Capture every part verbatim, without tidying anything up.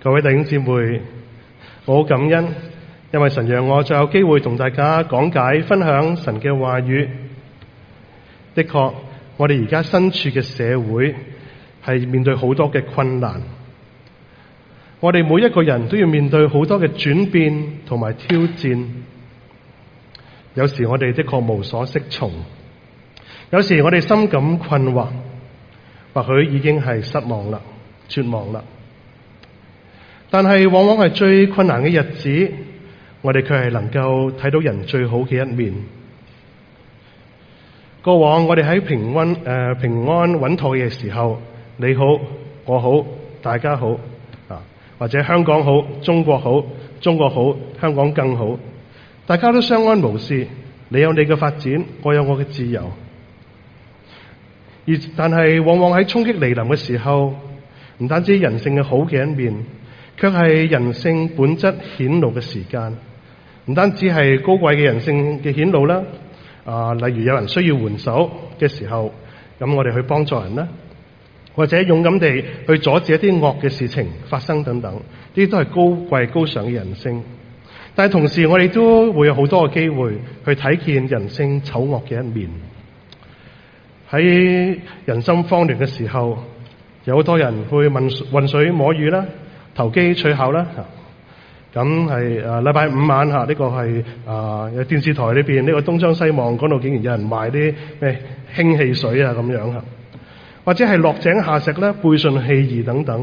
各位弟兄姊妹，我好感恩，因為神讓我再有機會同大家講解分享神嘅話語。的確，我哋而家身處嘅社會係面對好多嘅困難，我哋每一個人都要面對好多嘅轉變同埋挑戰。有時我哋的確無所適從，有時我哋深感困惑，或許已經係失望啦、絕望啦。但係往往係最困難嘅日子，我哋卻係能夠睇到人最好嘅一面。過往我哋喺平安誒、呃、平安穩妥嘅時候，你好我好大家好啊，或者香港好中國好中國好香港更好，大家都相安無事，你有你嘅發展，我有我嘅自由。而但係往往喺衝擊嚟臨嘅時候，唔單止人性嘅好嘅一面，卻係人性本質顯露嘅時間。唔單止係高貴嘅人性嘅顯露啦，啊，例如有人需要援手嘅時候，咁我哋去幫助人啦，或者勇敢地去阻止一啲惡嘅事情發生等等，呢啲都係高貴高尚嘅人性。但係同時，我哋都會有好多嘅機會去睇見人性醜惡嘅一面。喺人心慌亂嘅時候，有好多人會混水摸魚啦，投機取巧啦。咁係誒禮拜五晚嚇，呢個係啊有電視台裏邊呢個東張西望嗰度，竟然有人賣啲咩氫氣水啊咁樣嚇，或者係落井下石啦、背信棄義等等。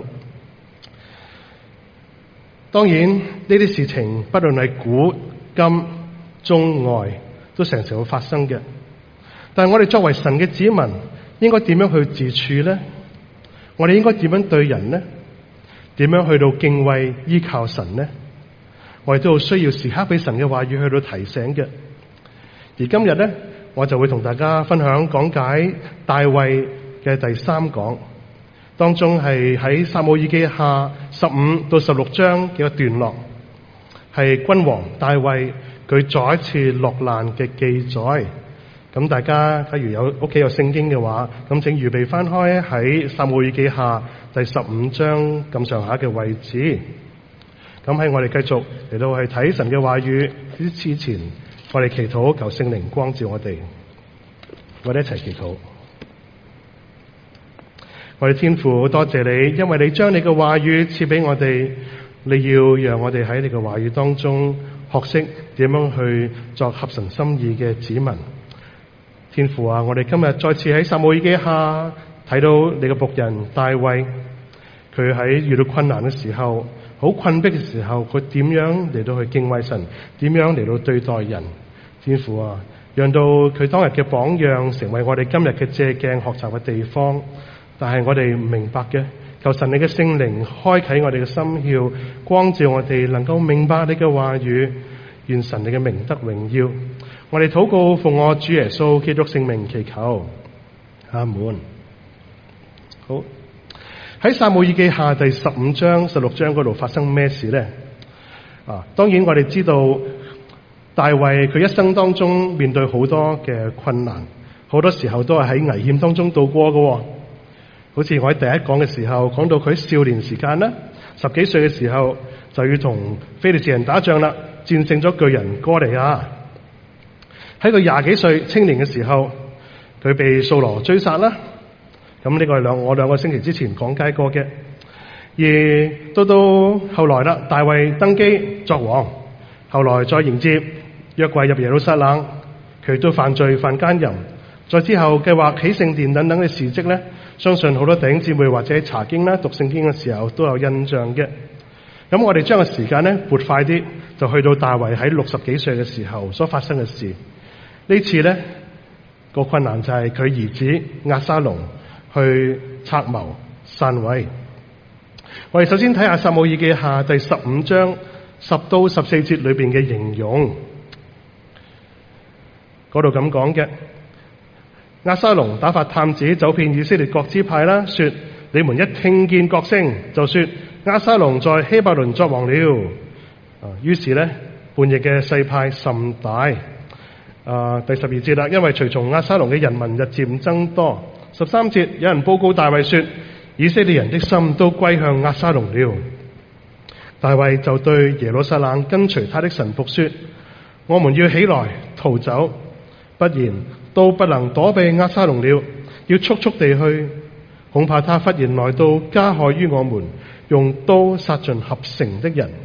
當然呢啲事情，不論係古今中外，都成時會發生嘅。但係我哋作為神嘅子民，應該點樣去自處呢？我哋應該點樣對人呢？點樣去到敬畏依靠神呢？我哋都需要時刻俾神嘅話語去到提醒嘅。而今日呢，我就會同大家分享講解大衛嘅第三講，當中係喺撒母耳記下十五到十六章嘅一個段落，係君王大衛佢再一次落難嘅記載。咁大家假如有屋企有聖經嘅話，咁請預備翻開喺撒母耳記下第十五章咁上下嘅位置。咁喺我哋繼續嚟到去睇神嘅話語之前，我哋祈禱求聖靈光照我哋，我哋一齊祈禱。我哋天父，多謝你，因為你將你嘅話語賜俾我哋，你要讓我哋喺你嘅話語當中學識點樣去作合神心意嘅子民。天父啊，我哋今日再次喺撒母耳記下睇到你嘅僕人大衛，佢喺遇到困難嘅時候，好困迫嘅時候，佢點樣嚟到去敬畏神，點樣嚟到對待人。天父啊，讓到佢當日嘅榜樣成為我哋今日嘅借鏡學習嘅地方。但係我哋唔明白嘅，求神你嘅聖靈開啟我哋嘅心竅，光照我哋能夠明白你嘅話語。願神你嘅名得榮耀。我哋禱告奉我主耶穌基督聖名祈求，阿門。好，喺撒母耳記下第十五章、十六章嗰度發生咩事呢？啊，當然我哋知道大衛佢一生當中面對好多嘅困難，好多時候都係喺危險當中度過嘅。好似我喺第一講嘅時候講到佢喺少年時間啦，十幾歲嘅時候就要同非利士人打仗啦，戰勝咗巨人哥利亞。喺佢廿幾歲青年嘅時候，佢被掃羅追殺啦。咁呢個係兩我兩個星期之前講解過嘅。而到到後來啦，大衛登基作王，後來再迎接約櫃入耶路撒冷，佢都犯罪犯奸淫。再之後計劃起聖殿等等嘅事蹟咧，相信好多弟兄姊妹或者查經啦、讀聖經嘅時候都有印象嘅。咁我哋將個時間咧撥快啲，就去到大衛喺六十幾歲嘅時候所發生嘅事。呢次咧個困難就係佢兒子押沙龍去策謀篡位。我哋首先睇下撒母耳記下第十五章十到十四節裏邊嘅形容，嗰度咁講嘅。押沙龍打發探子走遍以色列各支派啦，說：你們一聽見角聲，就說押沙龍在希伯崙作王了。啊，於是咧叛逆嘅勢派甚大。啊，第十二節啦，因為隨從押沙龍嘅人民日漸增多。十三節有人報告大衛說：以色列人的心都歸向押沙龍了。 大衛就對耶路撒冷跟隨他的臣僕說：我們要起來逃走，不然都不能躲避押沙龍了。要速速地去，恐怕他忽然來到加害於我們，用刀殺盡合城的人。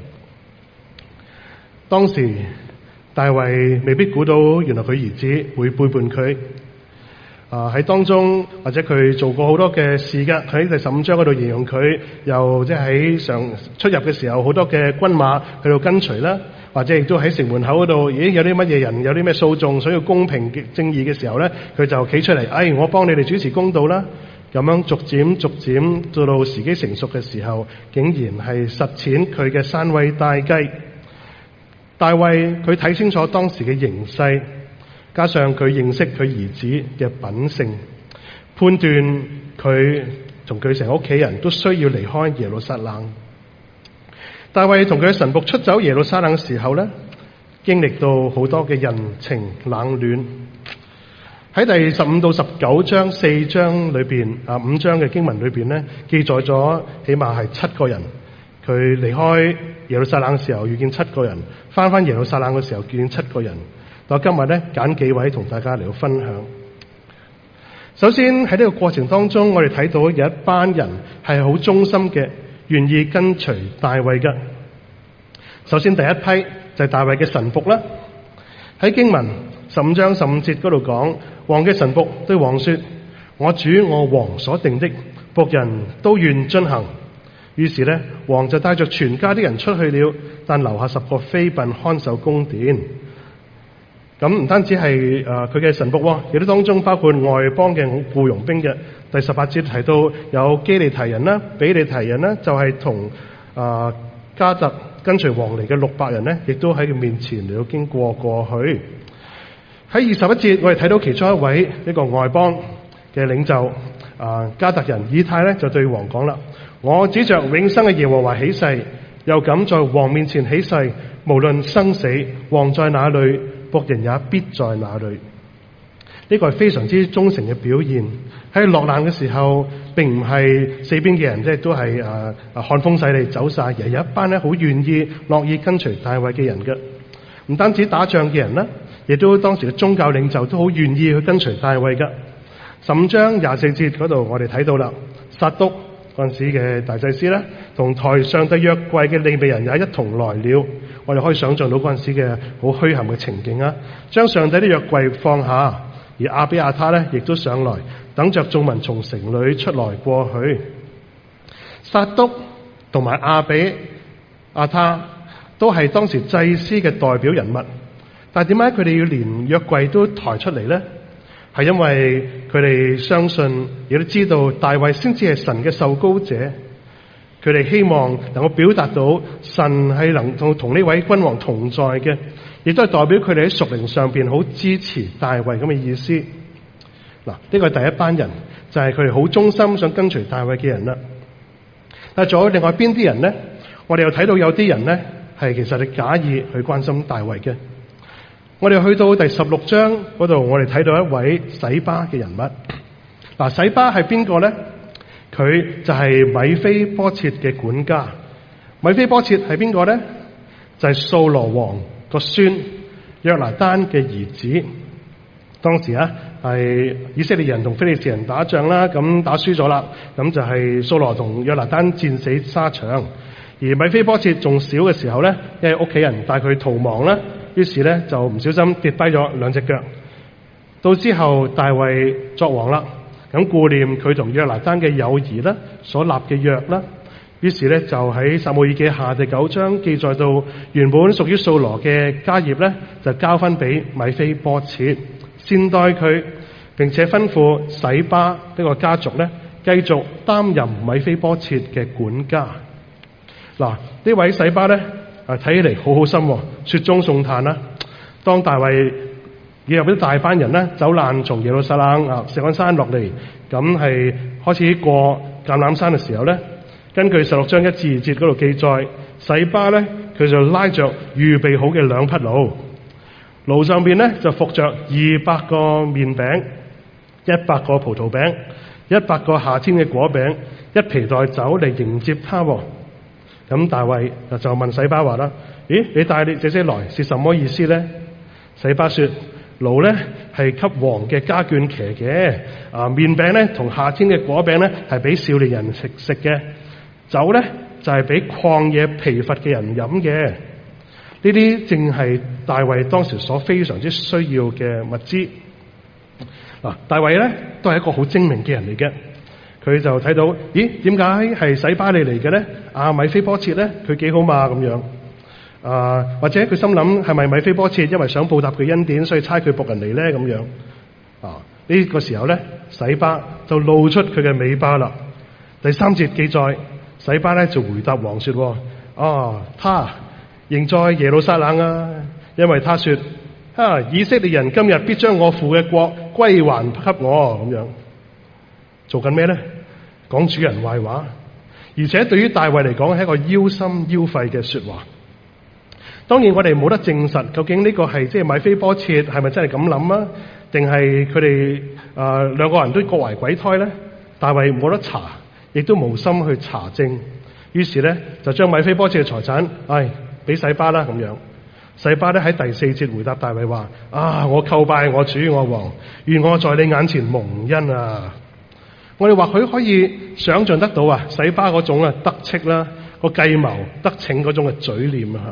當時大衛未必估到，原來佢兒子會背叛佢。啊！喺當中或者佢做過好多嘅事㗎，佢喺第十五章嗰度形容佢，又即係喺上出入嘅時候好多嘅軍馬去到跟隨啦，或者亦都喺城門口嗰度，咦有啲乜嘢人有啲咩訴訟，想要公平嘅正義嘅時候咧，佢就企出嚟，哎我幫你哋主持公道啦，咁樣逐漸逐漸到到時機成熟嘅時候，竟然係實踐佢嘅篡位大計。大衛佢睇清楚當時嘅形勢，加上佢認識佢兒子嘅品性，判斷佢同佢成個屋企人都需要離開耶路撒冷。大衛同佢嘅臣僕出走耶路撒冷嘅時候咧，經歷到好多嘅人情冷暖。喺第十五到十九章四章裏邊啊，五章嘅經文裏邊咧，記載咗起碼係七個人，佢離開耶路撒冷嘅時候遇見七個人，翻翻耶路撒冷嘅時候遇見七個人。我今日咧揀幾位同大家嚟到分享。首先喺呢個過程當中，我哋睇到有一班人係好忠心嘅，願意跟隨大衛嘅。首先第一批就係大衛嘅臣僕啦。喺經文十五章十五節嗰度講，王嘅臣僕對王說：我主我王所定的僕人都願遵行。於是咧，王就帶着全家啲人出去了，但留下十個妃嬪看守宮殿。咁唔單止係誒佢嘅臣僕喎，亦都當中包括外邦嘅僱傭兵嘅。第十八節提到有基利提人啦、比利提人啦，就係同誒加特跟隨王嚟嘅六百人咧，亦都喺佢面前嚟到經過過去。喺二十一節，我哋睇到其中一位一個外邦嘅領袖誒加特人以太咧，就對王講啦：我指着永生嘅耶和華起誓，又敢在王面前起誓，無論生死，王在哪裏，僕人也必在那裏。呢個係非常之忠誠嘅表現。喺落難嘅時候，並唔係四邊嘅人即係都係誒誒看風勢嚟走晒，而係有一班咧好願意樂意跟隨大衛嘅人嘅。唔單止打仗嘅人啦，亦都當時嘅宗教領袖都好願意去跟隨大衛嘅。十五章廿四節嗰度，我哋睇到啦，撒督嗰陣時嘅大祭司咧，同抬上帝約櫃嘅利未人也一同來了。我哋可以想象到嗰陣時嘅好墟冚嘅情景啊！將上帝的約櫃放下，而亞比亞他咧亦都上來，等着眾民從城裏出來過去。撒督同埋亞比亞他都係當時祭司嘅代表人物，但係點解佢哋要連約櫃都抬出嚟咧？係因為佢哋相信，亦都知道大衛先至係神嘅受膏者。佢哋希望能夠表達到神係能夠同呢位君王同在嘅，亦都係代表佢哋喺屬靈上邊好支持大衛咁嘅意思。嗱，呢個係第一班人，就係佢哋好忠心想跟隨大衛嘅人啦。但係仲有另外邊啲人咧？我哋又睇到有啲人咧係其實係假意去關心大衛嘅。我哋去到第十六章嗰度，我哋睇到一位洗巴嘅人物。嗱，洗巴係邊個咧？佢就係米非波設嘅管家。米非波設係邊個咧？就係掃羅王個孫約拿單嘅兒子。當時啊，係以色列人同非利士人打仗啦，咁打輸咗啦，咁就係掃羅同約拿單戰死沙場。而米非波設仲小嘅時候咧，因為屋企人帶佢逃亡啦，於是咧就唔小心跌低咗兩隻腳。到之後大衛作王啦。咁顧念佢同約拿單嘅友誼啦，所立嘅約啦，於是咧就喺撒母耳記下第九章記載到，原本屬於掃羅嘅家業咧，就交翻俾米非波設，善待佢，並且吩咐洗巴呢個家族咧，繼續擔任米非波設嘅管家。嗱，呢位洗巴咧啊，睇起嚟好好心，雪中送炭啦。當大衛以入咗大班人咧，走難從耶路撒冷啊錫安山落嚟，咁係開始過橄欖山嘅時候咧，根據十六章一至二節嗰度記載，洗巴咧佢就拉着預備好嘅兩匹驢，驢上邊咧就伏着二百個麵餅、一百個葡萄餅、一百個夏天嘅果餅、一皮袋酒嚟迎接他。 咁大衛就問洗巴話啦：咦，你帶你這些來是什麼意思咧？洗巴說：驢咧係給王嘅家眷騎嘅，啊麵餅咧同夏天嘅果餅咧係俾少年人食食嘅，酒咧就係俾曠野疲乏嘅人飲嘅。呢啲正係大衛當時所非常之需要嘅物資。嗱，大衛咧都係一個好精明嘅人嚟嘅，佢就睇到，咦，點解係洗巴你嚟嘅咧？啊，米非波設咧，佢幾好嘛咁樣。啊，或者佢心諗係咪米非波設因為想報答佢恩典，所以差佢僕人嚟咧咁樣。啊，呢個時候咧，洗巴就露出佢嘅尾巴啦。第三節記載，洗巴咧就回答王說：啊，他仍在耶路撒冷啊，因為他說：啊，以色列人今日必將我父嘅國歸還給我咁樣。做緊咩咧？講主人壞話，而且對於大衛嚟講係一個腰心腰肺嘅說話。當然我哋冇得證實究竟呢個係即係米非波設係咪真係咁諗啊？定係佢哋誒兩個人都各懷鬼胎咧？大衛冇得查，亦都無心去查證，於是咧就將米非波設嘅財產，唉，俾洗巴啦咁樣。洗巴咧喺第四節回答大衛話：啊，我叩拜我主我王，願我在你眼前蒙恩啊！我哋或許可以想象得到啊，洗巴嗰種啊得戚啦，個計謀得逞嗰種嘅嘴臉啊。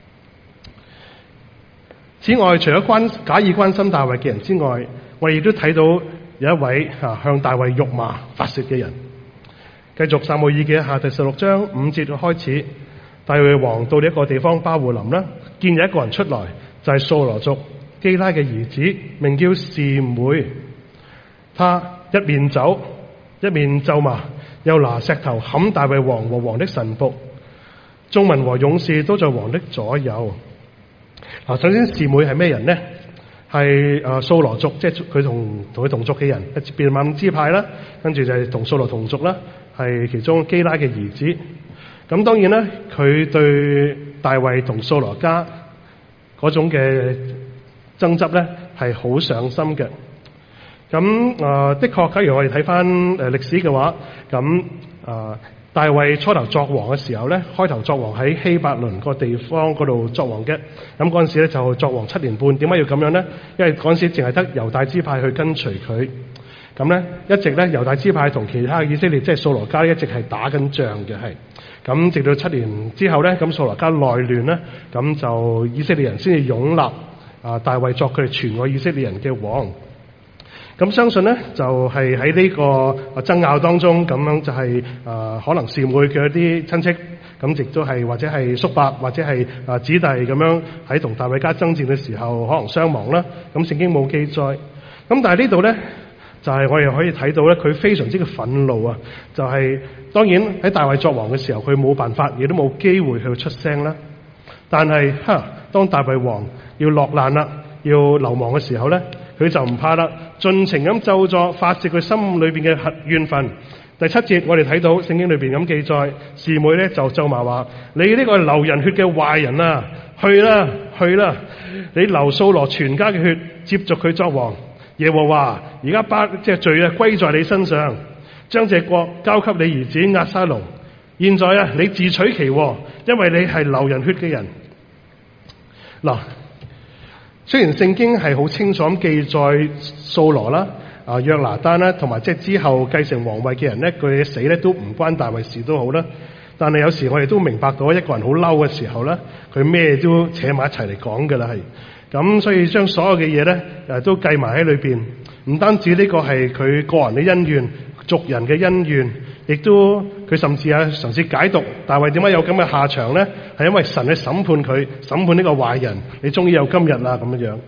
此外，除咗關假意關心大衛嘅人之外，我哋亦都睇到有一位啊向大衛辱罵發洩嘅人。繼續撒母耳記下第十六章五節開始，大衛王到呢一個地方巴戶林啦，見有一個人出來，就係掃羅族基拉嘅兒子，名叫示每。他一面走，一面咒罵，又拿石頭砍大衛王和王的臣僕。眾民和勇士都在王的左右。嗱，首先示每係咩人呢？係誒掃羅族，即係佢同同佢同族嘅人，便雅憫支派啦，跟住就係同掃羅同族啦，係其中基拉嘅兒子。咁當然啦，佢對大衛同掃羅家嗰種嘅爭執咧係好上心嘅。咁誒、呃、的確，假如我哋睇翻誒歷史嘅話，咁誒、呃、大衛初頭作王嘅時候咧，開頭作王喺希伯倫個地方嗰度作王嘅。咁嗰陣時咧就作王七年半。點解要咁樣咧？因為嗰陣時淨係得猶大支派去跟隨佢。咁咧一直咧猶大支派同其他以色列即係掃羅家一直係打緊仗嘅，係。咁直到七年之後咧，咁掃羅家內亂咧，咁就以色列人先至擁立啊大衛作佢哋全個以色列人嘅王。咁相信咧，就係喺呢個爭拗當中，咁樣就係、是、誒、呃、可能示每嘅一啲親戚，咁亦都係或者係叔伯或者係誒子弟咁樣喺同大衛家爭戰嘅時候，可能傷亡啦。咁聖經冇記載。咁但係呢度咧，就係、是、我哋可以睇到咧，佢非常之嘅憤怒啊！就係、是、當然喺大衛作王嘅時候，佢冇辦法，亦都冇機會去出聲啦。但係哈，當大衛王要落難啦，要流亡嘅時候咧，佢就唔怕啦，盡情咁咒詛，發洩佢心裏邊嘅怨憤。第七節我哋睇到聖經裏邊咁記載，示每咧就咒罵話：你呢個流人血嘅壞人啊，去啦去啦！你流掃羅全家嘅血，接續佢作王。耶和華而家把即係罪啊歸在你身上，將這國交給你兒子押沙龍。現在啊，你自取其禍，因為你係流人血嘅人。嗱。雖然聖經係好清楚咁記載掃羅啦、啊約拿單啦，同埋即係之後繼承皇位嘅人咧，佢嘅死咧都唔關大衛事都好啦。但係有時我哋都明白到一個人好嬲嘅時候咧，佢咩都扯埋一齊嚟講㗎啦，係咁，所以將所有嘅嘢咧誒都計埋喺裏邊。唔單止呢個係佢個人嘅恩怨、族人嘅恩怨，亦都佢甚至啊嘗試解讀大衛點解有咁嘅下場咧，係因為神去審判佢，審判呢個壞人，你終於有今日啦咁樣樣。誒、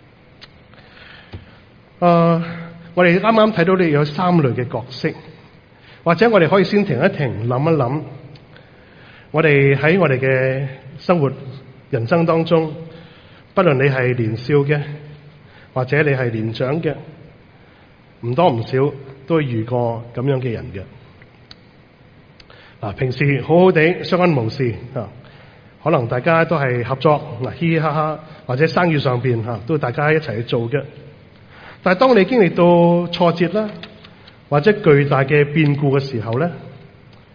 呃，我哋啱啱睇到你有三類嘅角色，或者我哋可以先停一停，諗一諗，我哋喺我哋嘅生活人生當中，不論你係年少嘅，或者你係年長嘅，唔多唔少都會遇過咁樣嘅人嘅。嗱，平時好好地相安無事啊，可能大家都係合作嗱，嘻嘻哈哈，或者生意上邊吓都大家一齊去做嘅。但係當你經歷到挫折啦，或者巨大嘅變故嘅時候咧，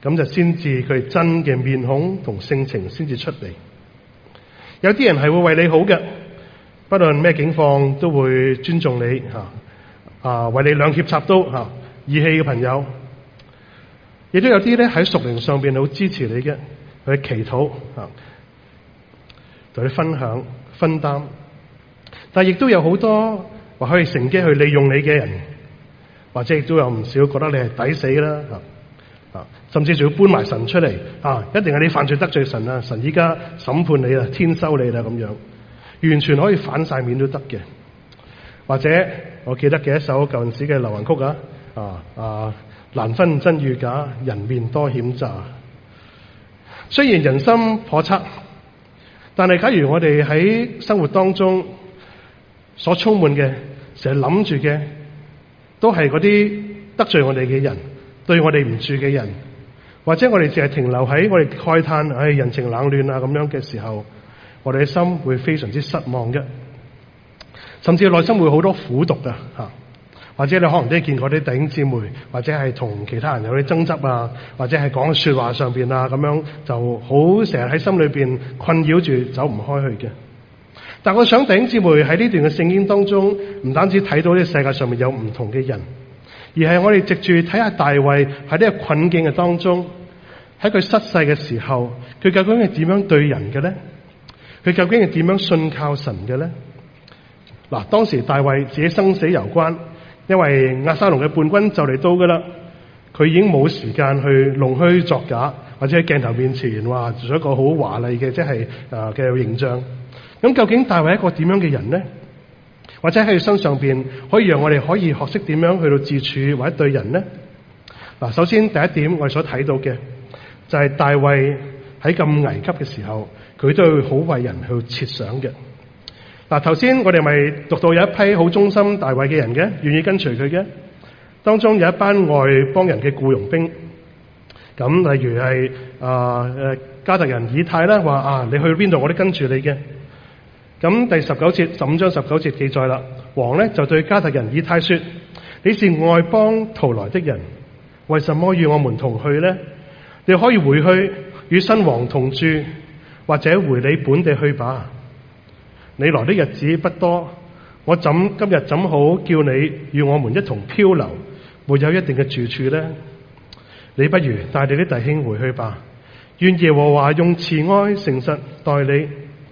咁就先至佢真嘅面孔同性情先至出嚟。有啲人係會為你好嘅，不論咩境況都會尊重你吓，啊為你兩肋插刀吓，義氣嘅朋友。亦都有啲咧喺屬靈上邊好支持你嘅，去祈禱吓，同你分享分擔。但係亦都有好多話可以乘機去利用你嘅人，或者亦都有唔少覺得你係抵死啦吓，啊甚至仲要搬埋神出嚟啊！一定係你犯罪得罪神啊！神依家審判你啦，天收你啦咁樣，完全可以反晒面都得嘅。或者我記得嘅一首舊陣時嘅流行曲啊，啊啊難分真與假，人面多險詐。雖然人心叵測，但係假如我哋喺生活當中所充滿嘅，成日諗住嘅，都係嗰啲得罪我哋嘅人，對我哋唔住嘅人，或者我哋淨係停留喺我哋慨嘆，唉、哎，人情冷暖啊咁樣嘅時候，我哋嘅心會非常之失望嘅，甚至內心會好多苦毒啊吓。或者你可能都見過啲弟兄姊妹，或者係同其他人有啲爭執啊，或者係講說話上邊啊咁樣，就好成日喺心裏邊困擾住，走唔開去嘅。但我想弟兄姊妹喺呢段嘅聖經當中，唔單止睇到呢世界上面有唔同嘅人，而係我哋藉住睇下大衛喺呢個困境嘅當中，喺佢失勢嘅時候，佢究竟係點樣對人嘅咧？佢究竟係點樣信靠神嘅咧？嗱，當時大衛自己生死攸關。因為押沙龍嘅叛軍就嚟到噶啦，佢已經冇時間去弄虛作假，或者喺鏡頭面前話做一個好華麗嘅即係誒嘅形象。咁究竟大衛係一個點樣嘅人呢？或者喺佢身上邊可以讓我哋可以學識點樣去到自處或者對人呢？嗱，首先第一點我哋所睇到嘅就係大衛喺咁危急嘅時候，佢都會好為人去設想嘅。嗱，頭先我哋咪讀到有一批好忠心大衛嘅人嘅，願意跟隨佢嘅，當中有一班外邦人嘅僱傭兵。咁例如係啊誒加特人以太啦，話啊你去邊度我都跟住你嘅。咁第十九節十五章十九節記載啦，王咧就對加特人以太說：你是外邦逃來的人，為什麼與我們同去呢？你可以回去與新王同住，或者回你本地去吧。你來的日子不多，我怎今日怎好叫你與我們一同漂流，沒有一定嘅住處呢？你不如帶你啲弟兄回去吧。願耶和華用慈愛誠實待你。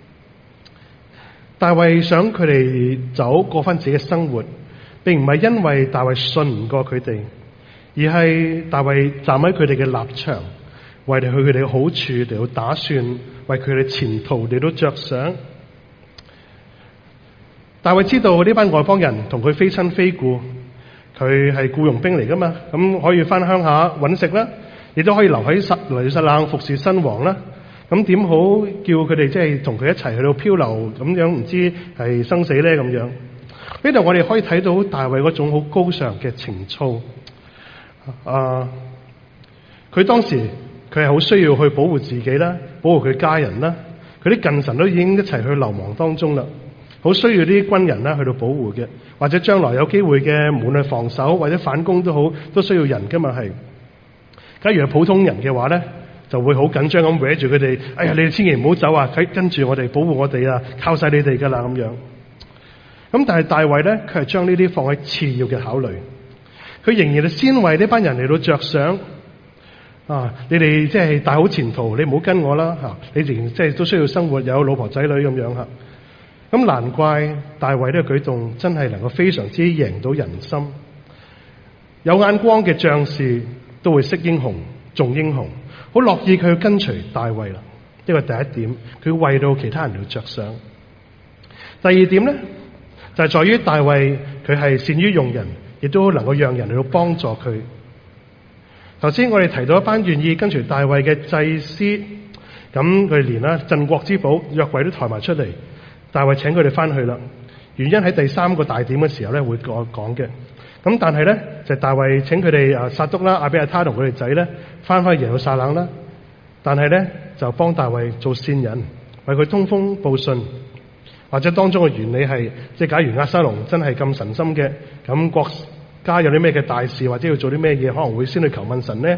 大衛想佢哋走過翻自己嘅生活，並唔係因為大衛信唔過佢哋，而係大衛站喺佢哋嘅立場，為佢哋嘅好處嚟到打算，為佢哋前途嚟到着想。大衛知道呢班外邦人同佢非親非故，佢係僱傭兵嚟噶嘛，咁可以翻鄉下揾食啦，亦都可以留喺撒耶路撒冷服侍新王啦。咁點好叫佢哋即係同佢一齊去到漂流咁樣，唔知係生死咧咁樣。呢度我哋可以睇到大衛嗰種好高尚嘅情操。啊，佢當時佢係好需要去保護自己啦，保護佢家人啦。佢啲近臣都已經一齊去流亡當中啦。好需要啲軍人啦去到保護嘅，或者將來有機會嘅，無論防守或者反攻都好，都需要人噶嘛係。假如係普通人嘅話咧，就會好緊張咁搲住佢哋，哎呀，你哋千祈唔好走啊，佢跟住我哋保護我哋啊，靠晒你哋噶啦咁樣。咁但係大衛咧，佢係將呢啲放喺次要嘅考慮，佢仍然係先為呢班人嚟到着想。啊，你哋即係大好前途，你唔好跟我啦吓，你仍然即係都需要生活，有老婆仔女咁樣吓。咁難怪大衛呢個舉動真係能夠非常之贏到人心。有眼光嘅將士都會識英雄重英雄，好樂意佢跟隨大衛啦。呢個第一點，佢為到其他人嚟着想。第二點咧，就係在於大衛佢係善於用人，亦都能夠讓人嚟到幫助佢。頭先我哋提到一班願意跟隨大衛嘅祭司，咁佢連啦鎮國之寶約櫃都抬埋出嚟。大衛請佢哋翻去啦，原因喺第三個大點嘅時候咧會講講嘅。咁但係咧就係大衛請佢哋啊撒督啦、亞比亞他同佢哋仔咧翻返去耶路撒冷啦，但係咧就幫大衛做線人，為佢通風報信，或者當中嘅原理係即係假如押沙龍真係咁神心嘅，咁國家有啲咩嘅大事或者要做啲咩嘢，可能會先去求問神咧，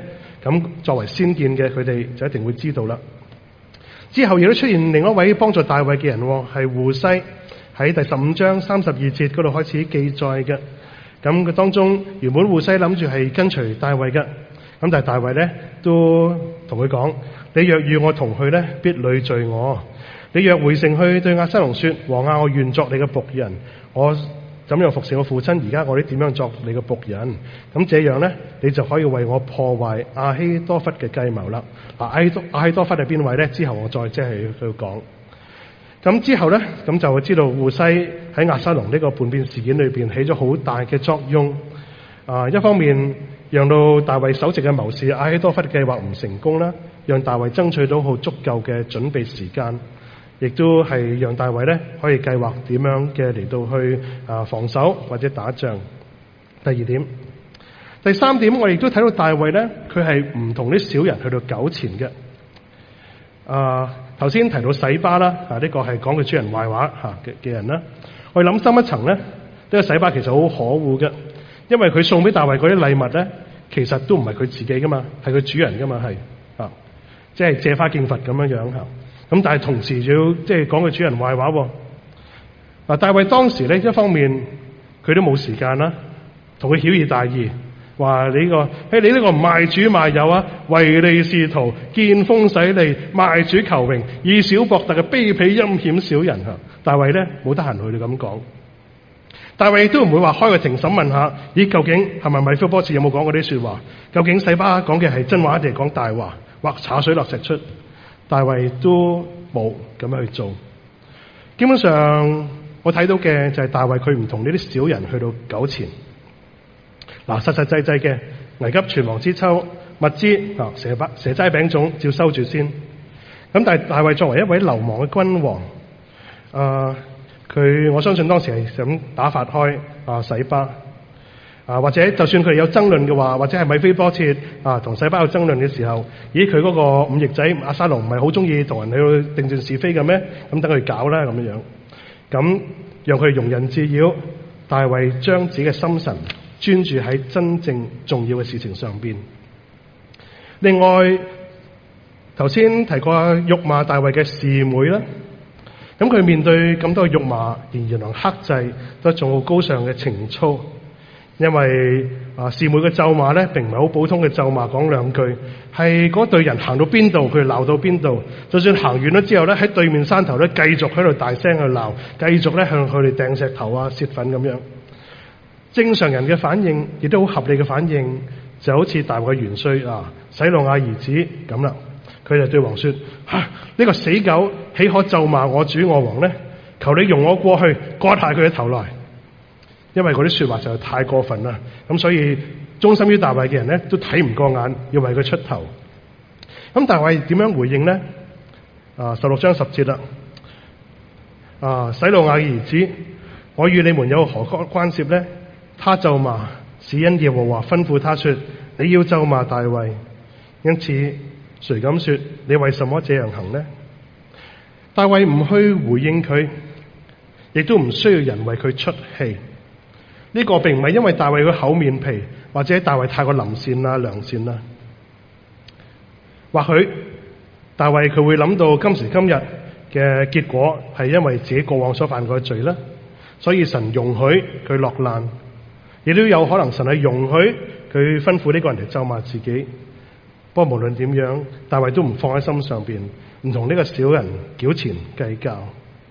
咁作為先見嘅，佢哋就一定會知道啦。之後亦都出現另一位幫助大衛嘅人，係戶篩，喺第十五章三十二節嗰度開始記載嘅。咁佢當中原本戶篩諗住係跟隨大衛嘅，咁但係大衛咧都同佢講：你若與我同去咧，必累贅我；你若回城去對押沙龍說：王啊，我願作你嘅僕人，我怎樣服侍我父親？而家我哋點樣作你嘅僕人？咁這樣咧，你就可以為我破壞亞希多弗嘅計謀啦。嗱，亞希多亞希多弗係邊位咧？之後我再即係去講。咁之後咧，咁就會知道戶篩喺押沙龍呢個叛變事件裏邊起咗好大嘅作用。啊，一方面讓到大衛首席嘅謀士亞希多弗嘅計劃唔成功啦，讓大衛爭取到好足夠嘅準備時間。亦都係讓大衛咧可以計劃點樣嘅嚟到去啊防守或者打仗。第二點，第三點，我亦都睇到大衛咧，佢係唔同啲小人去到糾纏嘅。啊，頭先提到洗巴啦，啊呢、這個係講佢主人壞話吓嘅嘅人啦。我哋諗深一層咧，呢、這個洗巴其實好可惡嘅，因為佢送俾大衛嗰啲禮物咧，其實都唔係佢自己噶嘛，係佢主人噶嘛，係啊，即係借花敬佛咁樣樣吓。咁但係同時要即係講佢主人壞話喎。嗱，大衛當時咧一方面佢都冇時間啦，同佢曉以大義，話你呢個，誒你呢個賣主賣友啊，唯利是圖，見風使利，賣主求榮，以小博大嘅卑鄙陰險小人嚇。大衛咧冇得閒去到咁講。大衛亦都唔會話開個庭審問下，咦究竟係咪米非波設有冇講過啲説話？究竟洗巴講嘅係真話定係講大話？或查水落石出？大衛都冇咁樣去做。基本上我睇到嘅就係大衛佢唔同呢啲小人去到糾纏。嗱，實實際際嘅危急存亡之秋，物資啊蛇巴蛇齋餅粽照收住先。咁但係大衛作為一位流亡嘅君王，啊佢我相信當時係想打發開啊洗巴。啊，或者就算佢哋有爭論嘅話，或者係米非波設啊同洗巴有爭論嘅時候，咦佢嗰個五翼仔押沙龍唔係好中意同人去定斷是非嘅咩？咁等佢搞啦咁樣樣，咁讓佢容人自擾。大衛將自己嘅心神專注喺真正重要嘅事情上邊。另外，頭先提過辱罵大衛嘅示每啦，咁佢面對咁多辱罵，仍然能克制，都係一種好高尚嘅情操。因為啊，示每嘅咒罵咧，並唔係好普通嘅咒罵，講兩句，係嗰隊人行到邊度，佢鬧到邊度。就算行遠咗之後咧，喺對面山頭咧，繼續喺度大聲去鬧，繼續咧向佢哋掟石頭啊、泄憤咁樣。正常人嘅反應，亦都好合理嘅反應，就好似大衛嘅元帥啊，洗魯雅兒子咁啦。佢就對王說：吓、啊、呢、這個死狗，豈可咒罵我主我王呢？求你容我過去割下佢嘅頭來。因為嗰啲說話就太過分啦，咁所以忠心於大衛嘅人咧都睇唔過眼，要為佢出頭。咁大衛點樣回應咧？啊，十六章十節啦。啊，洗魯雅兒子，我與你們有何關涉咧？他咒罵，是因耶和華吩咐他說：你要咒罵大衛。因此，誰敢說你為什麼這樣行呢？大衛唔去回應佢，亦都唔需要人為佢出氣。呢個並唔係因為大衛佢厚面皮，或者大衛太過臨善啦、良善啦。或許大衛佢會諗到今時今日嘅結果係因為自己過往所犯過嘅罪啦，所以神容許佢落難，亦都有可能神係容許佢吩咐呢個人嚟咒罵自己。不過無論點樣，大衛都唔放喺心上邊，唔同呢個小人糾纏計較。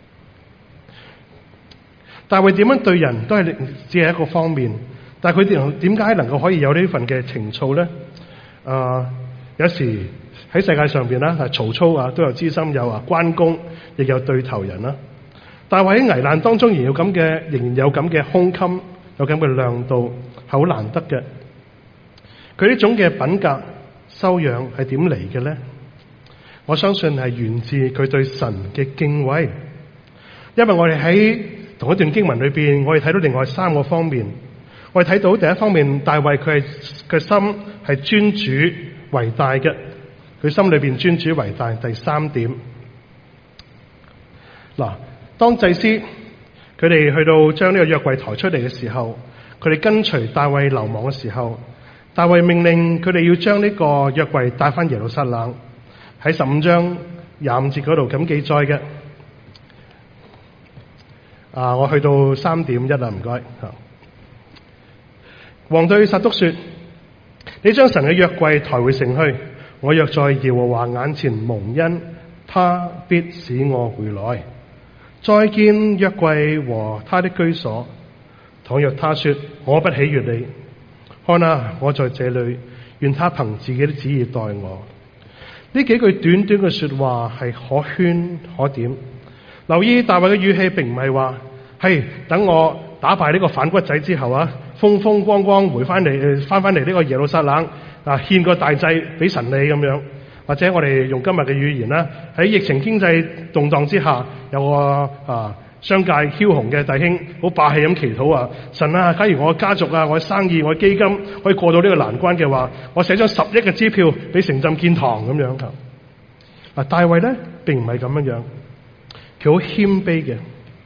大衛點樣對人都係只係一個方面，但係佢哋點解能夠可以有呢份嘅情操咧？啊、呃，有時喺世界上邊啦，曹操啊都有知心友啊，關公亦有對頭人啦。大衛喺危難當中仍有咁嘅，仍然有咁嘅胸襟，有咁嘅亮度，係好難得嘅。佢呢種嘅品格修養係點嚟嘅咧？我相信係源自佢對神嘅敬畏，因為我哋喺同一段經文裏邊，我哋睇到另外三個方面。我哋睇到第一方面，大衛佢係佢心係尊主為大嘅，佢心裏邊尊主為大。第三點，嗱，當祭司佢哋去到將呢個約櫃抬出嚟嘅時候，佢哋跟隨大衛流亡嘅時候， 大衛命令佢哋要將呢個約櫃帶翻耶路撒冷，喺十五章廿五節嗰度咁記載嘅。啊，我去到三點一啦，唔該。王對撒督說：你將神嘅約櫃抬回城去，我若在耶和華眼前蒙恩，他必使我回來，再見約櫃和他的居所。倘若他說我不喜悅你，看啊，我在這裏，願他憑自己的旨意待我。呢幾句短短嘅說話係可圈可點。留意大衛嘅語氣，並唔係話係等我打敗呢個反骨仔之後啊，風風光光回翻嚟，翻翻嚟呢個耶路撒冷啊，獻個大祭俾神你咁樣。或者我哋用今日嘅語言啦，喺疫情經濟動盪之下，有個啊商界梟雄嘅弟兄好霸氣咁祈禱啊，神啊，假如我嘅家族啊，我嘅生意，我嘅基金可以過到呢個難關嘅話，我寫咗十億嘅支票俾城鎮建堂咁樣。啊，大衛咧並唔係咁樣樣，佢好謙卑嘅，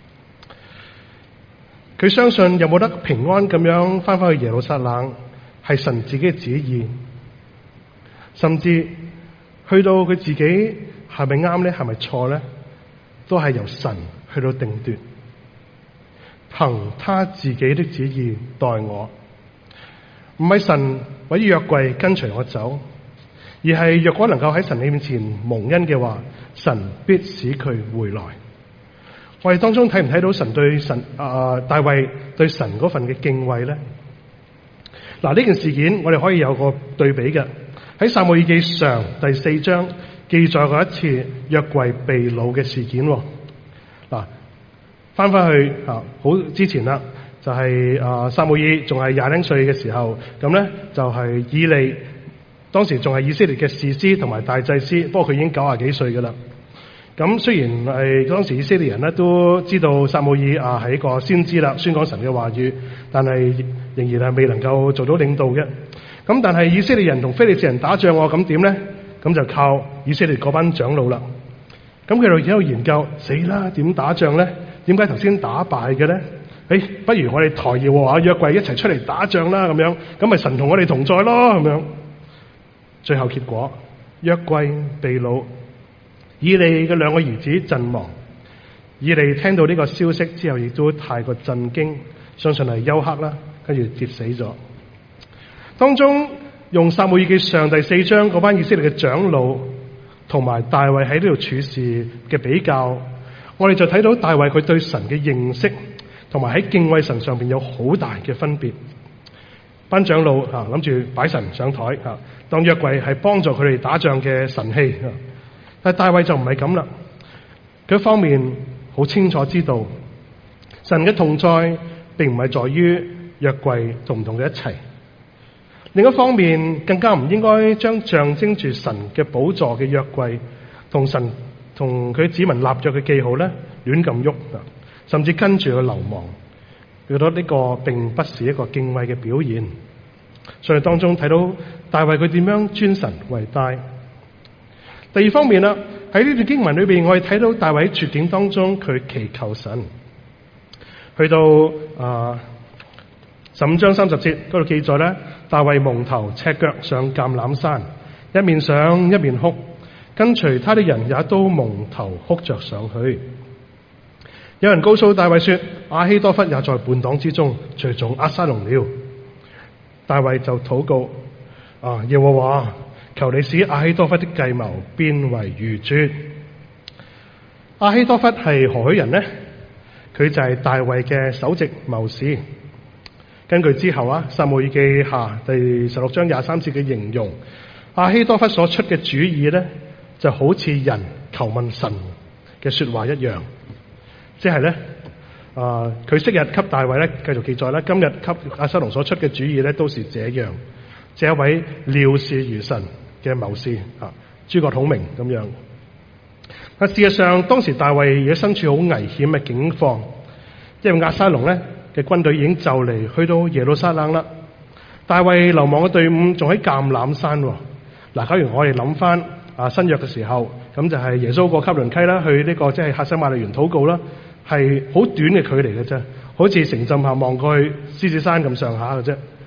佢相信有冇得平安咁樣翻返去耶路撒冷係神自己嘅旨意，甚至去到佢自己係咪啱咧，係咪錯咧，都係由神去到定奪，憑他自己的旨意待我，唔係神或者約櫃跟隨我走，而係若果能夠喺神面前蒙恩嘅話，神必使佢回來。我哋當中睇唔睇到神對神啊、呃、大衛對神嗰份嘅敬畏咧？嗱，呢件事件我哋可以有個對比嘅，喺撒母耳記上第四章記載過一次約櫃被擄嘅事件。嗱，翻翻去啊，好之前啦，就係啊撒母耳仲係廿零歲嘅時候，咁咧就係以利，當時仲係以色列嘅士師同埋大祭司，不過佢已經九廿幾歲噶啦。咁雖然係當時以色列人咧都知道撒母耳啊係一個先知啦，宣講神嘅話語，但係仍然係未能夠做到領導嘅。咁但係以色列人同非利士人打仗，我咁點咧？咁就靠以色列嗰班長老啦。咁佢哋喺度研究，死啦，點打仗咧？點解頭先打敗嘅咧？誒，不如我哋抬耶和華約櫃一齊出嚟打仗啦，咁樣，咁咪神同我哋同在咯，咁樣。最後結果，約櫃被擄，以利嘅兩個兒子陣亡。以利聽到呢個消息之後，亦都太過震驚，相信係休克啦，跟住跌死咗。當中用撒母耳記上第四章嗰班以色列嘅長老同埋大衛喺呢度處事嘅比較，我哋就睇到大衛佢對神嘅認識同埋喺敬畏神上邊有好大嘅分別。班長老啊諗住擺神上台啊，當約櫃係幫助佢哋打仗嘅神器啊，但係大衛就唔係咁啦。佢一方面好清楚知道神嘅同在並唔係在於約櫃同唔同佢一齊，另一方面更加唔應該將象徵住神嘅寶座嘅約櫃同神同佢子民立約嘅記號咧亂咁喐啊，甚至跟住去流亡。佢覺得呢個並不是一個敬畏嘅表現，所以當中睇到大衛佢點樣尊神為大。第二方面啦，喺呢段經文裏邊，我哋睇到大衛喺絕境當中佢祈求神。去到啊十五章三十節嗰度記載咧，大衛蒙頭赤腳上橄欖山，一面上一面哭，跟隨他的人也都蒙頭哭着上去。有人告訴大衛說，亞希多弗也在叛黨之中隨從押沙龍了。大衛就禱告啊，耶和華，求你使亞希多弗的計謀變為愚拙。亞希多弗係何許人呢？佢就係大衛嘅首席謀士。根據之後啊，撒母耳記下第十六章廿三節嘅形容，亞希多弗所出嘅主意咧，就好似人求問神嘅說話一樣。即係咧，啊，佢昔日給大衛咧繼續記載啦，今日給押沙龍所出嘅主意咧都是這樣，這一位料事如神嘅謀士啊，諸葛孔明咁樣。但事實上，當時大衛亦都身處好危險嘅境況，因為押沙龍咧嘅軍隊已經就嚟去到耶路撒冷啦。大衛流亡嘅隊伍仲喺橄欖山。嗱，假如我哋諗翻啊新約嘅時候，咁就係耶穌過汲淪溪啦，去呢、這個即係客西馬尼園禱告啦，係好短嘅距離嘅啫，好似城鎮下望過去獅子山咁上下嘅啫。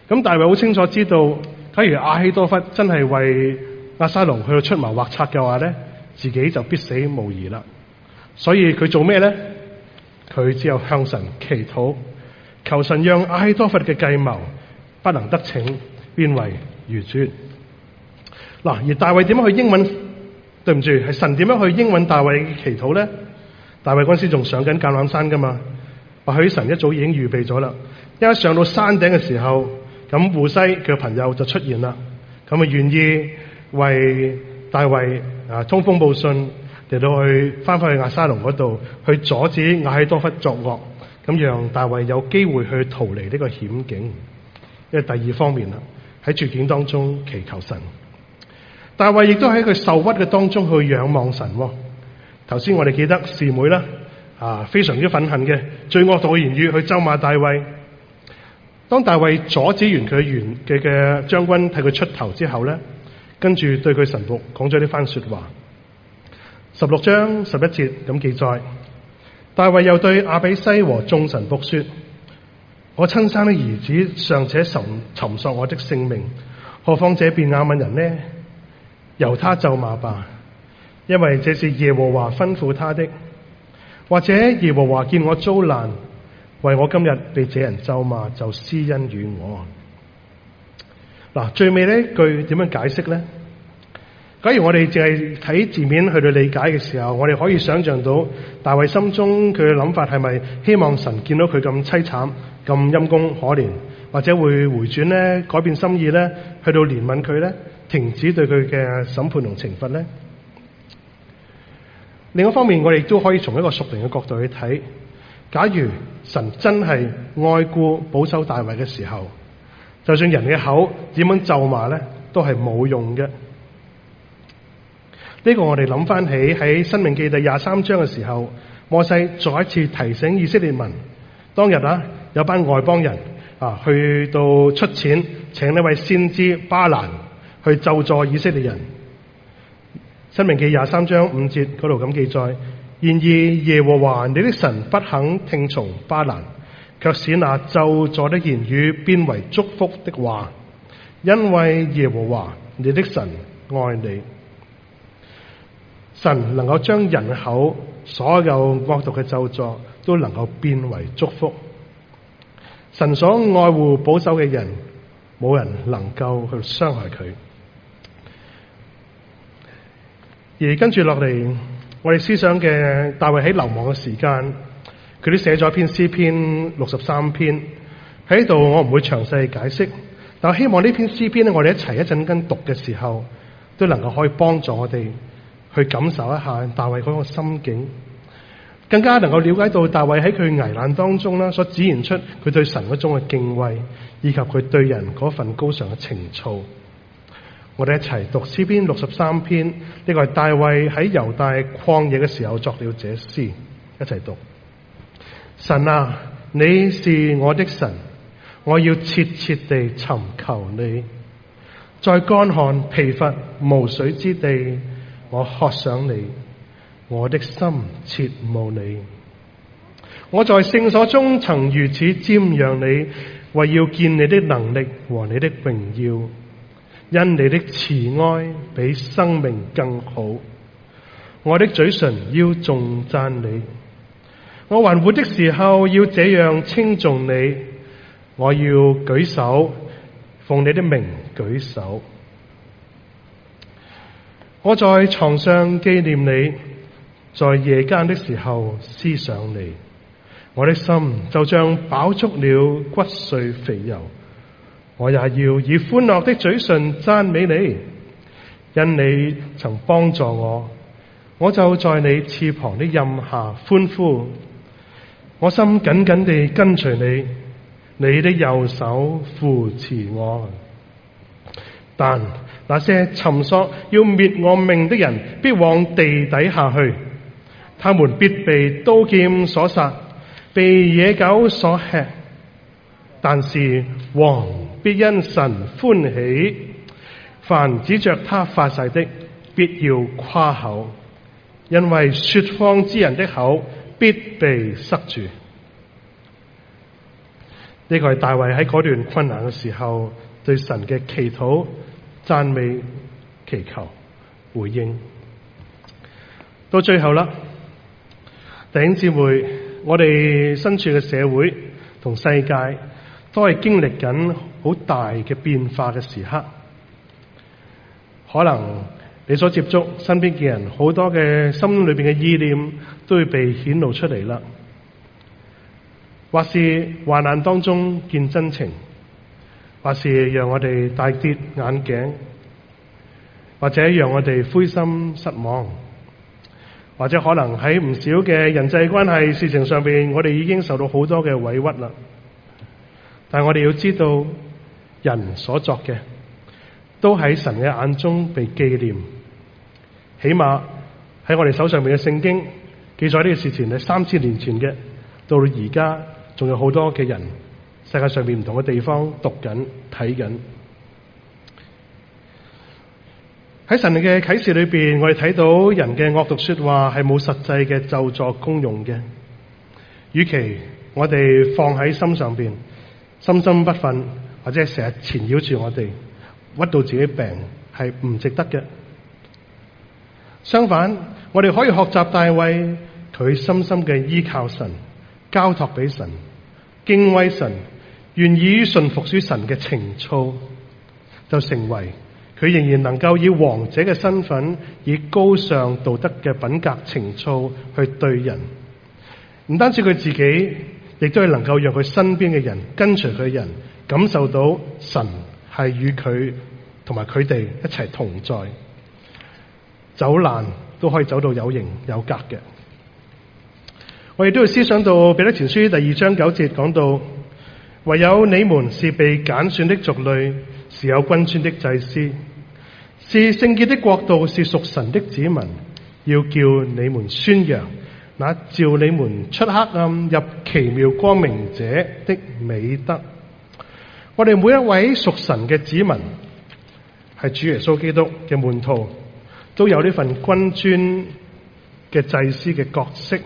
咁大衛好清楚知道，假如亞希多弗真係為押沙龍去到出謀劃策嘅話咧，自己就必死無疑啦。所以佢做咩咧？佢只有向神祈禱，求神讓亞希多弗嘅計謀不能得逞，變為愚拙。嗱，而大衛點樣去應允？對唔住，係神點樣去應允大衛嘅祈禱咧？大衛嗰陣時仲上緊橄欖山噶嘛，或許神一早已經預備咗啦。一上到山頂嘅時候，咁戶篩嘅朋友就出現啦，咁啊願意為大衛啊通風報信，嚟到去翻返去押沙龍嗰度，去阻止亞希多弗作惡，咁讓大衛有機會去逃離呢個險境。因為第二方面啦，喺絕境當中祈求神。大衛亦都喺佢受屈嘅當中去仰望神。頭先我哋記得示每啦，啊非常之憤恨嘅最惡毒嘅言語去咒罵大衛。當大衛阻止完佢元嘅嘅將軍替佢出頭之後咧，跟住對佢臣僕講咗呢番說話。十六章十一節咁記載，大衛又對亞比篩和眾臣僕說：我親生的兒子尚且尋尋索我的性命，何況這便雅憫人呢？由他咒罵吧，因為這是耶和華吩咐他的。或者耶和華見我遭難，為我今日被這人咒罵，就施恩與我。嗱，最尾呢句點樣解釋呢？假如我哋淨係睇字面去到理解嘅時候，我哋可以想象到大衛心中佢嘅諗法係咪希望神見到佢咁淒慘、咁陰公可憐，或者會回轉咧、改變心意咧，去到憐憫佢咧，停止對佢嘅審判同懲罰咧？另一方面，我哋都可以從一個屬靈嘅角度去睇，假如神真係愛顧保守大衛嘅時候，就算人嘅口點樣咒罵咧，都係冇用嘅。呢個我哋諗翻起喺申命記第廿三章嘅時候，摩西再一次提醒以色列民，當日啊有班外邦人啊去到出錢請呢位先知巴蘭去咒詛以色列人。申命記廿三章五節嗰度咁記載：然而耶和華你的神不肯聽從巴蘭，卻使那咒詛的言語變為祝福的話，因為耶和華你的神愛你。神能夠將人口所有惡毒嘅咒詛都能夠變為祝福。神所愛護保守嘅人，冇人能夠去傷害佢。而跟住落嚟，我哋思想嘅大衛喺流亡嘅時間，佢都寫咗一篇詩篇六十三篇喺度，我唔會詳細解釋，但我希望呢篇詩篇咧，我哋一齊一陣間讀嘅時候，都能夠可以幫助我哋去感受一下大衛嗰個心境，更加能夠了解到大衛喺佢危難當中啦，所展現出佢對神嗰種嘅敬畏，以及佢對人嗰份高尚嘅情操。我哋一齊讀詩篇六十三篇，呢個係大衛喺猶大曠野嘅時候作了這詩，一齊讀。神啊，你是我的神，我要切切地尋求你，在乾旱疲乏無水之地，我渴想你，我的心切慕你。我在聖所中曾如此瞻仰你，為要見你的能力和你的榮耀。因你的慈愛比生命更好，我的嘴唇要頌讚你。我還活的時候要這樣稱頌你，我要舉手奉你的名舉手。我在床上紀念你，在夜間的時候思想你，我的心就像飽足了骨髓肥油。我也要以歡樂的嘴唇讚美你，因你曾幫助我，我就在你翅膀的蔭下歡呼。我心緊緊地跟隨你，你的右手扶持我。但那些尋索要滅我命的人，必往地底下去，他們必被刀劍所殺，被野狗所吃。但是王必因神歡喜，凡指着他發誓的，必要誇口，因為說謊之人的口必被塞住。 呢個係大衛喺嗰段困難嘅時候對神嘅祈禱、讚美、祈求、回應。到最後啦，弟兄姊妹，我哋身處嘅社會同世界都係經歷緊好大嘅變化嘅時刻。可能你所接觸身邊嘅人，好多嘅心裏邊嘅意念都會被顯露出嚟啦。或是患難當中見真情，或是讓我哋大跌眼鏡，或者讓我哋灰心失望，或者可能喺唔少嘅人際關係事情上邊，我哋已經受到好多嘅委屈啦。但係我哋要知道，人所作嘅都喺神嘅眼中被紀念。起碼喺我哋手上面嘅聖經記載呢個事情係三千年前嘅，到到而家仲有好多嘅人，世界上面唔同嘅地方讀緊睇緊。喺神嘅啟示裏邊，我哋睇到人嘅惡毒說話係冇實際嘅咒詛功用嘅。與其我哋放喺心上邊，心心不忿，或者係成日纏繞住我哋，屈到自己病，係唔值得嘅。相反，我哋可以學習大衛，佢深深嘅依靠神，交託俾神，敬畏神，願意順服於神嘅情操，就成為佢仍然能夠以王者嘅身份，以高尚道德嘅品格情操去對人。唔單止佢自己，亦都係能夠讓佢身邊嘅人，跟隨佢嘅人感受到神係與佢同埋佢哋一齊同在，走難都可以走到有型有格嘅。我哋都要思想到彼得前書第二章九節講到，唯有你們是被揀選的族類，是有君尊的祭司，是聖潔的國度，是屬神的子民，要叫你們宣揚那召你們出黑暗入奇妙光明者的美德。我哋每一位屬神嘅子民，係主耶穌基督嘅門徒，都有呢份君尊嘅祭司嘅角色。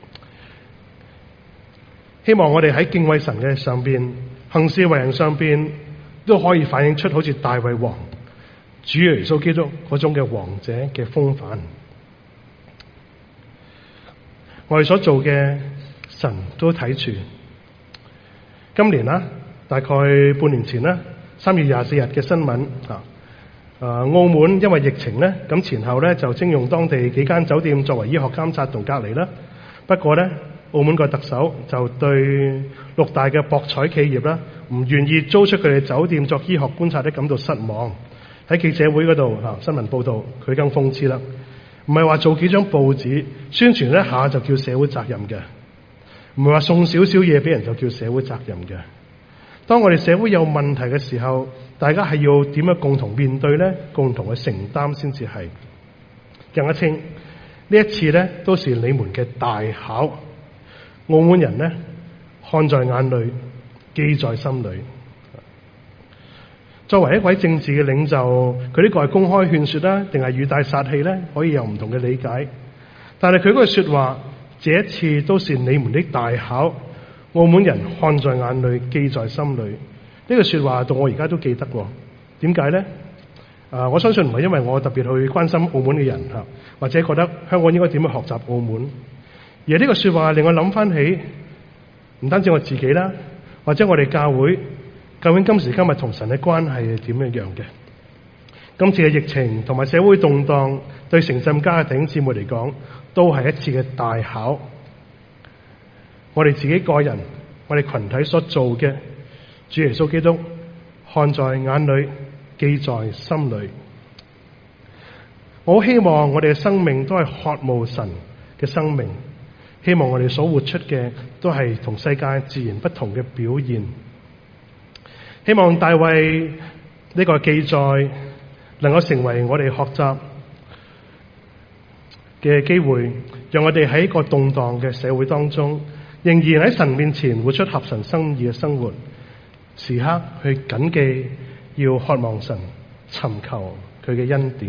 希望我哋喺敬畏神嘅上邊，行事為人上邊，都可以反映出好似大衛王、主耶穌基督嗰種嘅王者嘅風範。我哋所做嘅，神都睇住。今年啦，大概半年前啦，三月廿四日嘅新聞啊，誒，澳門因為疫情咧，咁前後咧就徵用當地幾間酒店作為醫學監察同隔離啦。不過咧，澳門個特首就對六大嘅博彩企業啦，唔願意租出佢哋酒店作醫學觀察咧，感到失望。喺記者會嗰度啊，新聞報道佢更諷刺啦，唔係話做幾張報紙宣傳一下就叫社會責任嘅，唔係話送少少嘢俾人就叫社會責任嘅。當我哋社會有問題嘅時候，大家係要點樣共同面對呢？共同去承擔先至係更加清。呢一次呢，都是你們嘅大考，澳門人呢，看在眼裏，記在心裏。作為一位政治嘅領袖，佢呢個係公開勸說啦，定係語帶殺氣呢？可以有唔同嘅理解。但係佢嗰句說話，這一次都是你們的大考，澳門人看在眼裏，記在心裏。呢句說話到我而家都記得。點解呢？啊，我相信唔係因為我特別去關心澳門嘅人吓，或者覺得香港應該點樣學習澳門，而係呢個說話令我諗翻起，唔單止我自己啦，或者我哋教會究竟今時今日同神嘅關係係點樣樣嘅？今次嘅疫情同埋社會動盪，對城鎮家嘅弟兄姊妹嚟講，都係一次嘅大考。我哋自己個人，我哋群體所做嘅，主耶穌基督看在眼裏，記在心裏。我希望我哋嘅生命都係渴慕神嘅生命，希望我哋所活出嘅都係同世界自然不同嘅表現。希望大衛呢個記載能夠成為我哋學習嘅機會，讓我哋喺一個動盪嘅社會當中，仍然喺神面前活出合神心意嘅生活，時刻去謹記要渴望神，尋求佢嘅恩典。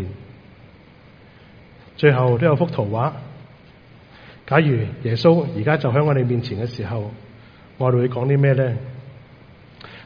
最後都有幅圖畫，假如耶穌而家就喺我哋面前嘅時候，我哋會講啲咩呢？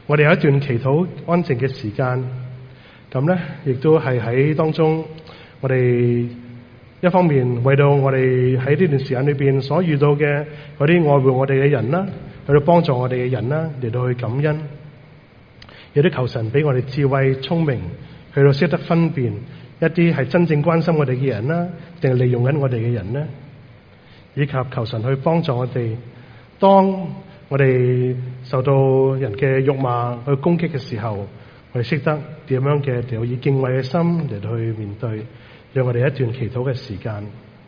我哋有一段祈禱安靜嘅時間，咁咧亦都係喺當中，我哋一方面為到我哋喺呢段時間裏邊所遇到嘅嗰啲愛護我哋嘅人啦，去到幫助我哋嘅人啦，嚟到去感恩，有啲求神俾我哋智慧聰明，去到識得分辨一啲係真正關心我哋嘅人啦，定係利用緊我哋嘅人呢？以及求神去幫助我哋，當我哋受到人嘅辱罵去攻擊嘅時候，我哋識得點樣嘅嚟以敬畏嘅心嚟到去面對，讓我哋一段祈禱嘅時間。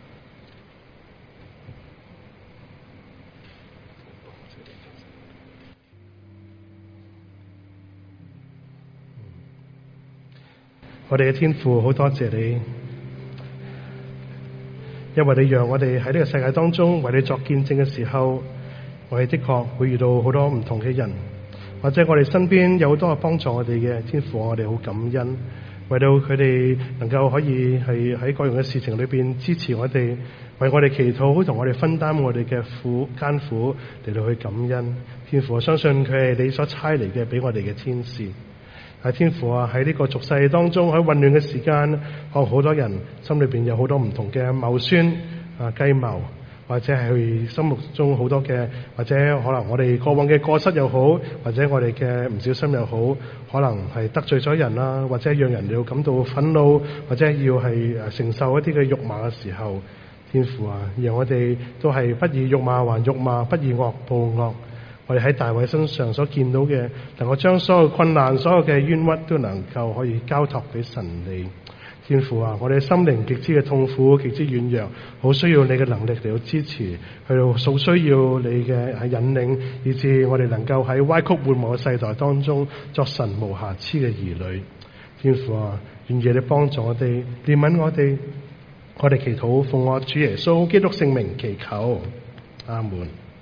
我哋嘅天父，好多謝你，因為你讓我哋喺呢個世界當中為你作見證嘅時候，我哋的確會遇到好多唔同嘅人，或者我哋身邊有好多幫助我哋嘅天父，我哋好感恩，為到佢哋能夠可以係喺各樣嘅事情裏邊支持我哋，為我哋祈禱，同我哋分擔我哋嘅苦艱苦嚟到去感恩。天父，我相信佢係你所差嚟嘅俾我哋嘅天使。係天父啊，喺呢個俗世當中，喺混亂嘅時間，可能好多人心裏邊有好多唔同嘅謀算啊計謀，或者係佢心目中好多嘅，或者可能我哋過往嘅過失又好，或者我哋嘅唔小心又好，可能係得罪咗人啦，或者讓人要感到憤怒，或者要係誒承受一啲嘅辱罵嘅時候，天父啊，讓我哋都係不以辱罵還辱罵，不以惡報惡。我哋喺大衛身上所見到嘅，能夠將所有困難、所有嘅冤屈都能夠可以交託俾神你。天父啊，我哋心靈極之嘅痛苦、極之軟弱，好需要你嘅能力嚟到支持，去到好需要你嘅係引領，以致我哋能夠喺歪曲悖謬嘅世代當中作神無瑕疵嘅兒女。天父啊，願意你幫助我哋，憐憫我哋，我哋祈禱奉我主耶穌基督聖名祈求，阿門。